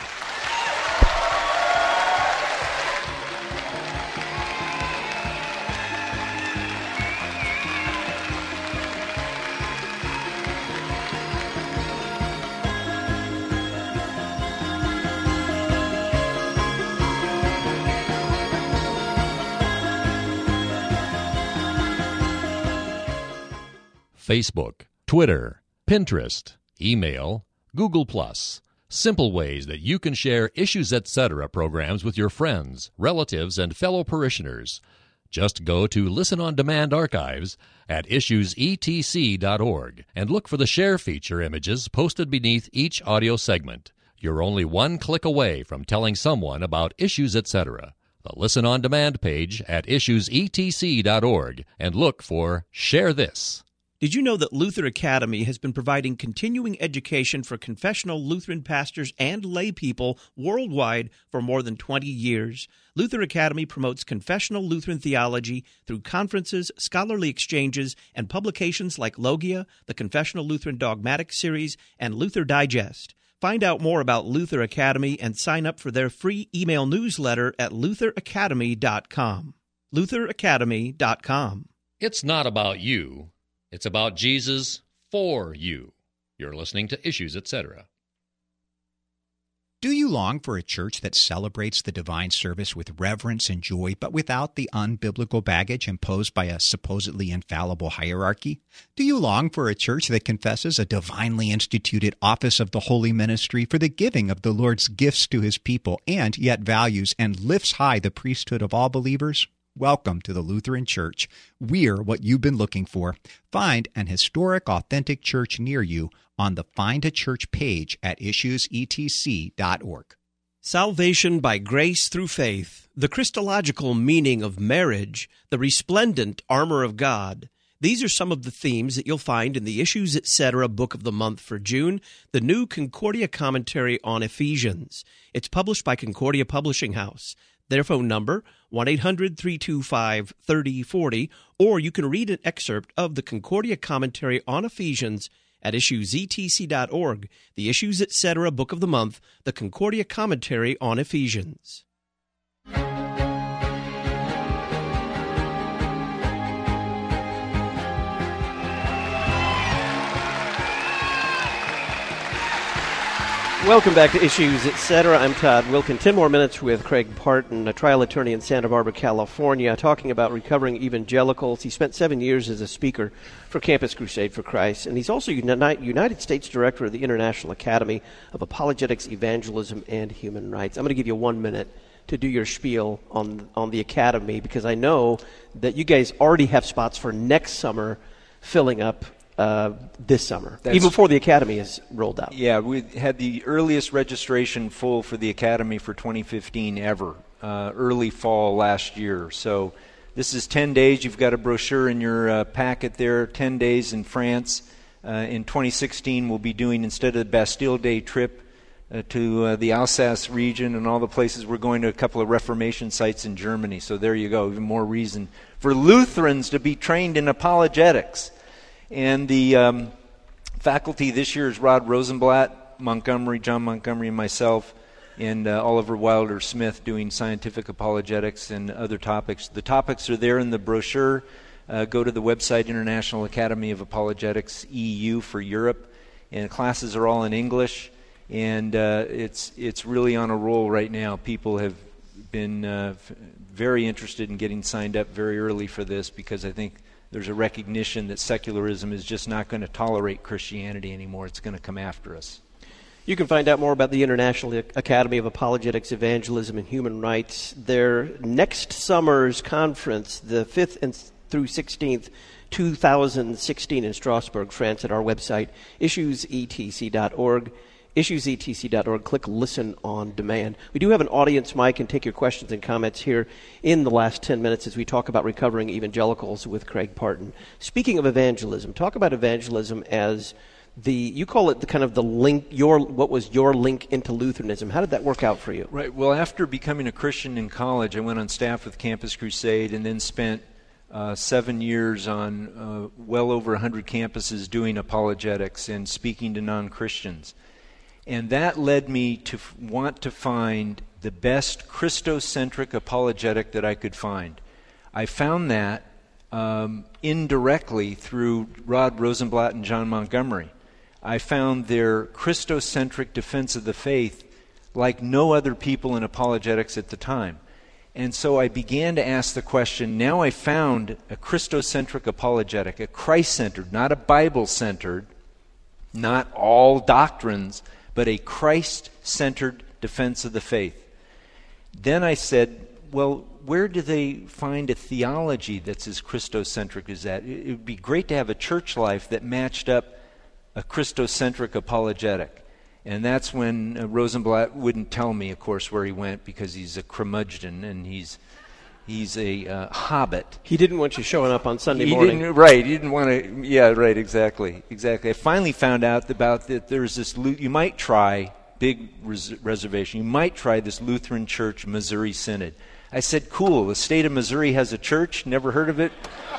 Facebook, Twitter, Pinterest, email, Google+. Simple ways that you can share Issues Etc. programs with your friends, relatives, and fellow parishioners. Just go to Listen on Demand archives at issuesetc.org and look for the share feature images posted beneath each audio segment. You're only one click away from telling someone about Issues Etc. The Listen on Demand page at issuesetc.org and look for Share This. Did you know that Luther Academy has been providing continuing education for confessional Lutheran pastors and lay people worldwide for more than 20 years? Luther Academy promotes confessional Lutheran theology through conferences, scholarly exchanges, and publications like Logia, the Confessional Lutheran Dogmatic Series, and Luther Digest. Find out more about Luther Academy and sign up for their free email newsletter at lutheracademy.com. lutheracademy.com. It's not about you. It's about Jesus for you. You're listening to Issues, Etc. Do you long for a church that celebrates the divine service with reverence and joy, but without the unbiblical baggage imposed by a supposedly infallible hierarchy? Do you long for a church that confesses a divinely instituted office of the holy ministry for the giving of the Lord's gifts to his people, and yet values and lifts high the priesthood of all believers? Welcome to the Lutheran Church. We're what you've been looking for. Find an historic, authentic church near you on the Find a Church page at issuesetc.org. Salvation by grace through faith, the Christological meaning of marriage, the resplendent armor of God. These are some of the themes that you'll find in the Issues Etc. Book of the Month for June, the new Concordia Commentary on Ephesians. It's published by Concordia Publishing House. Their phone number, 1-800-325-3040, or you can read an excerpt of the Concordia Commentary on Ephesians at issuesetc.org, the Issues Etc. Book of the Month, the Concordia Commentary on Ephesians. Welcome back to Issues, Etc. I'm Todd Wilkin. 10 more minutes with Craig Parton, a trial attorney in Santa Barbara, California, talking about recovering evangelicals. He spent 7 years as a speaker for Campus Crusade for Christ, and he's also United States Director of the International Academy of Apologetics, Evangelism, and Human Rights. I'm going to give you 1 minute to do your spiel on the Academy, because I know that you guys already have spots for next summer filling up this summer, even before the Academy is rolled out. Yeah, we had the earliest registration full for the Academy for 2015 ever, early fall last year. So this is 10 days. You've got a brochure in your packet there, 10 days in France. In 2016, we'll be doing, instead of the Bastille Day trip to the Alsace region and all the places, we're going to a couple of Reformation sites in Germany. So there you go, even more reason for Lutherans to be trained in apologetics. And the faculty this year is Rod Rosenblatt, Montgomery, John Montgomery, and myself, and Oliver Wilder Smith doing scientific apologetics and other topics. The topics are there in the brochure. Go to the website, International Academy of Apologetics, EU for Europe, and classes are all in English. And it's really on a roll right now. People have been very interested in getting signed up very early for this, because I think there's a recognition that secularism is just not going to tolerate Christianity anymore. It's going to come after us. You can find out more about the International Academy of Apologetics, Evangelism, and Human Rights. Their next summer's conference, the 5th through 16th, 2016 in Strasbourg, France, at our website, issuesetc.org. issuesetc.org. Click Listen on Demand. We do have an audience mic and take your questions and comments here in the last 10 minutes as we talk about recovering evangelicals with Craig Parton. Speaking of evangelism, talk about evangelism as you call it the kind of the link, what was your link into Lutheranism. How did that work out for you? Right. Well, after becoming a Christian in college, I went on staff with Campus Crusade and then spent 7 years on well over 100 campuses doing apologetics and speaking to non-Christians. And that led me to want to find the best Christocentric apologetic that I could find. I found that indirectly through Rod Rosenblatt and John Montgomery. I found their Christocentric defense of the faith like no other people in apologetics at the time. And so I began to ask the question, now I found a Christocentric apologetic, a Christ-centered, not a Bible-centered, not all doctrines, but a Christ-centered defense of the faith. Then I said, well, where do they find a theology that's as Christocentric as that? It would be great to have a church life that matched up a Christocentric apologetic. And that's when Rosenblatt wouldn't tell me, of course, where he went, because he's a curmudgeon and he's a hobbit. He didn't want you showing up on Sunday morning. He didn't want to. Yeah, right, exactly. I finally found out about that there's this, you might try, big reservation, you might try this Lutheran Church Missouri Synod. I said, cool, the state of Missouri has a church, never heard of it?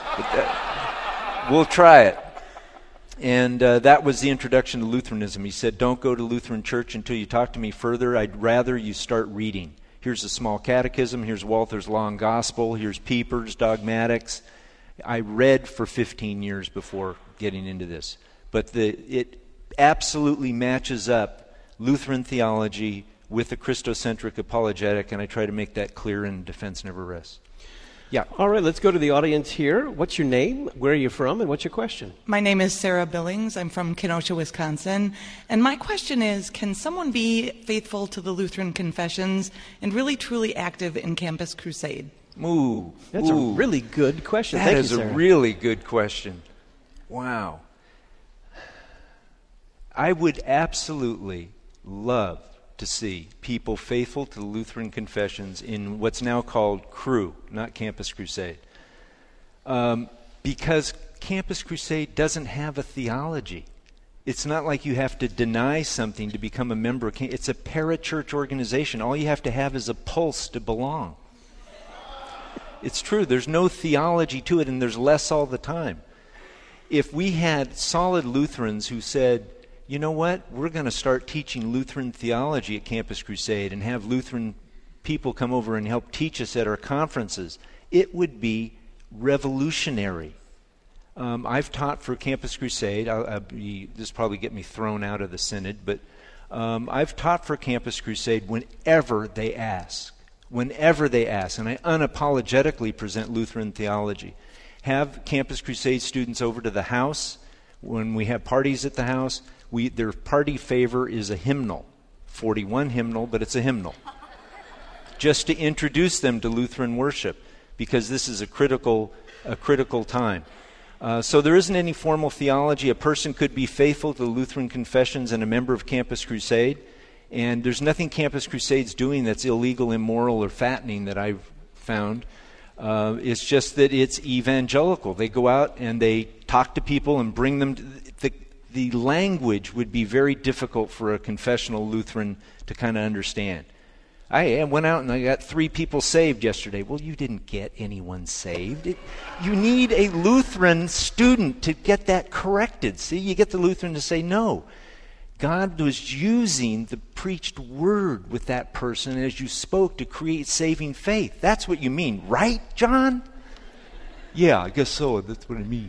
We'll try it. And that was the introduction to Lutheranism. He said, don't go to Lutheran Church until you talk to me further. I'd rather you start reading. Here's a small catechism. Here's Walther's Law and Gospel. Here's Pieper's Dogmatics. I read for 15 years before getting into this. But it absolutely matches up Lutheran theology with a Christocentric apologetic, and I try to make that clear in Defense Never Rests. Yeah. All right, let's go to the audience here. What's your name? Where are you from? And what's your question? My name is Sarah Billings. I'm from Kenosha, Wisconsin. And my question is, can someone be faithful to the Lutheran confessions and really truly active in Campus Crusade? Ooh. That's a really good question. That is a really good question. Wow. I would absolutely love to see people faithful to the Lutheran confessions in what's now called Cru, not Campus Crusade. Because Campus Crusade doesn't have a theology. It's not like you have to deny something to become a member. It's a parachurch organization. All you have to have is a pulse to belong. It's true. There's no theology to it, and there's less all the time. If we had solid Lutherans who said, you know what, we're going to start teaching Lutheran theology at Campus Crusade and have Lutheran people come over and help teach us at our conferences, it would be revolutionary. I've taught for Campus Crusade. This will probably get me thrown out of the synod, but I've taught for Campus Crusade whenever they ask. Whenever they ask, and I unapologetically present Lutheran theology. Have Campus Crusade students over to the house. When we have parties at the house, their party favor is a hymnal. 41 hymnal, but it's a hymnal. Just to introduce them to Lutheran worship, because this is a critical time. So there isn't any formal theology. A person could be faithful to the Lutheran confessions and a member of Campus Crusade, and there's nothing Campus Crusade's doing that's illegal, immoral, or fattening that I've found. It's just that it's evangelical. They go out and they talk to people and bring them the language would be very difficult for a confessional Lutheran to kind of understand. I went out and I got 3 people saved yesterday. Well, you didn't get anyone saved. You need a Lutheran student to get that corrected. See, you get the Lutheran to say, no, God was using the preached word with that person as you spoke to create saving faith. That's what you mean, right, John? Yeah, I guess so. That's what I mean.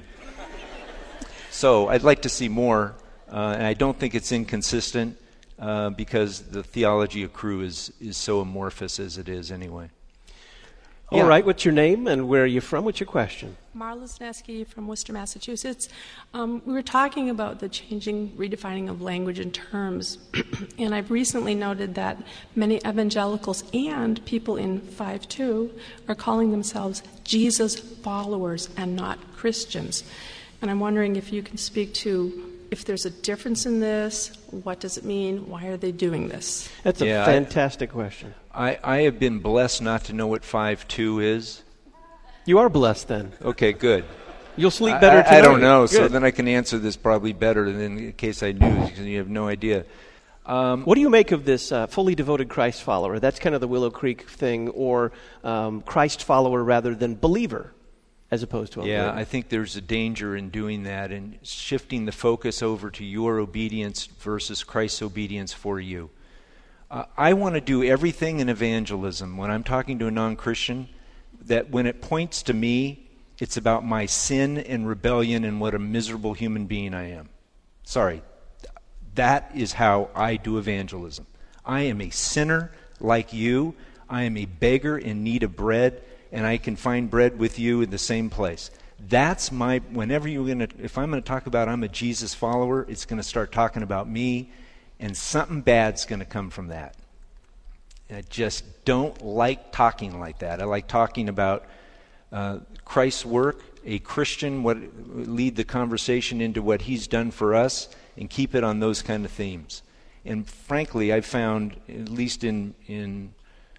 So I'd like to see more, and I don't think it's inconsistent because the theology of Cru is so amorphous as it is anyway. All right, what's your name and where are you from? What's your question? Marla Snesky from Worcester, Massachusetts. We were talking about the changing, redefining of language and terms, and I've recently noted that many evangelicals and people in 5.2 are calling themselves Jesus followers and not Christians. And I'm wondering if you can speak to if there's a difference in this, what does it mean, why are they doing this? That's a fantastic question. I have been blessed not to know what 5.2 is. You are blessed then. Okay, good. You'll sleep better tonight. I don't know, good. So then I can answer this probably better than in case I knew, because you have no idea. What do you make of this fully devoted Christ follower? That's kind of the Willow Creek thing, or Christ follower rather than believer, as opposed to unbeliever. Yeah, I think there's a danger in doing that and shifting the focus over to your obedience versus Christ's obedience for you. I want to do everything in evangelism when I'm talking to a non-Christian that when it points to me, it's about my sin and rebellion and what a miserable human being I am. Sorry. That is how I do evangelism. I am a sinner like you. I am a beggar in need of bread, and I can find bread with you in the same place. That's my, if I'm going to talk about I'm a Jesus follower, it's going to start talking about me, and something bad's going to come from that. I just don't like talking like that. I like talking about Christ's work, a Christian, lead the conversation into what he's done for us, and keep it on those kind of themes. And frankly, I've found, at least in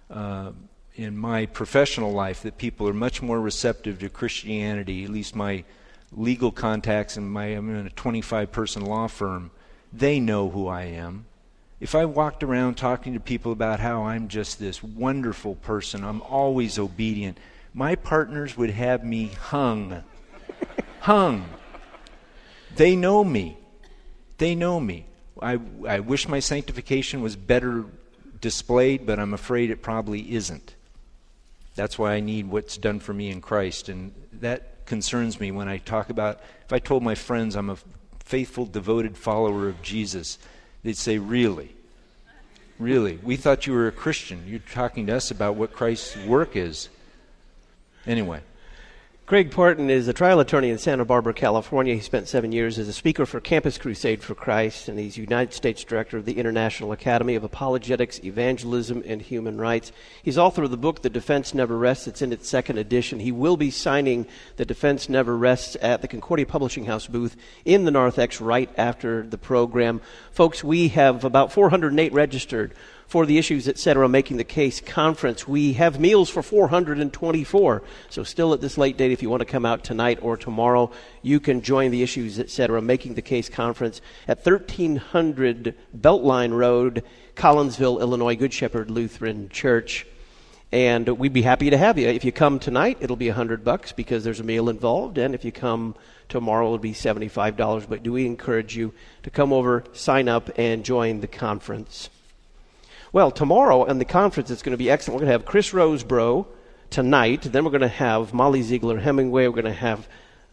my professional life, that people are much more receptive to Christianity, at least my legal contacts, and I'm in a 25-person law firm. They know who I am. If I walked around talking to people about how I'm just this wonderful person, I'm always obedient, my partners would have me hung. Hung. They know me. They know me. I wish my sanctification was better displayed, but I'm afraid it probably isn't. That's why I need what's done for me in Christ. And that concerns me when I talk about, if I told my friends I'm a faithful, devoted follower of Jesus, they'd say, really? Really? We thought you were a Christian. You're talking to us about what Christ's work is. Anyway. Greg Parton is a trial attorney in Santa Barbara, California. He spent 7 years as a speaker for Campus Crusade for Christ, and he's United States Director of the International Academy of Apologetics, Evangelism, and Human Rights. He's author of the book, The Defense Never Rests. It's in its second edition. He will be signing The Defense Never Rests at the Concordia Publishing House booth in the Narthex right after the program. Folks, we have about 408 registered for the Issues Etc. Making the Case conference. We have meals for 424. So still at this late date, if you want to come out tonight or tomorrow, you can join the Issues Etc. Making the Case conference at 1300 Beltline Road, Collinsville, Illinois, Good Shepherd Lutheran Church. And we'd be happy to have you. If you come tonight, it'll be $100 because there's a meal involved. And if you come tomorrow, it'll be $75. But do we encourage you to come over, sign up, and join the conference? Well, tomorrow in the conference, it's going to be excellent. We're going to have Chris Rosebrough tonight. Then we're going to have Molly Ziegler Hemingway. We're going to have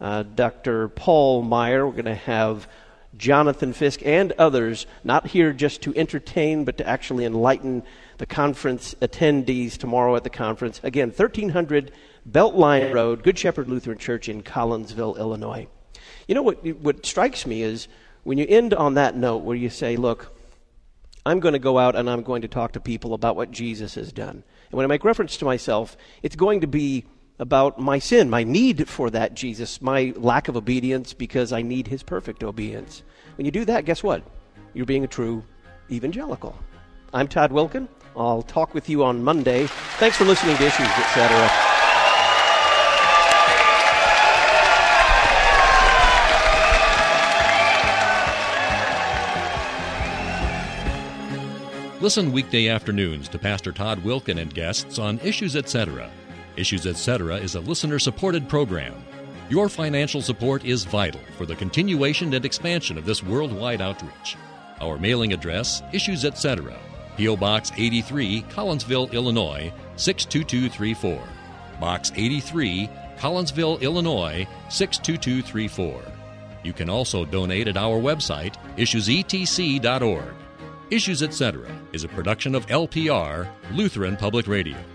Dr. Paul Meyer. We're going to have Jonathan Fisk and others, not here just to entertain, but to actually enlighten the conference attendees tomorrow at the conference. Again, 1300 Beltline Road, Good Shepherd Lutheran Church in Collinsville, Illinois. You know what strikes me is when you end on that note where you say, look, I'm going to go out and I'm going to talk to people about what Jesus has done. And when I make reference to myself, it's going to be about my sin, my need for that Jesus, my lack of obedience because I need his perfect obedience. When you do that, guess what? You're being a true evangelical. I'm Todd Wilkin. I'll talk with you on Monday. Thanks for listening to Issues, Etc. Listen weekday afternoons to Pastor Todd Wilkin and guests on Issues Etc. Issues Etc. is a listener-supported program. Your financial support is vital for the continuation and expansion of this worldwide outreach. Our mailing address, Issues Etc., P.O. Box 83, Collinsville, Illinois, 62234. Box 83, Collinsville, Illinois, 62234. You can also donate at our website, issuesetc.org. Issues Etc. is a production of LPR, Lutheran Public Radio.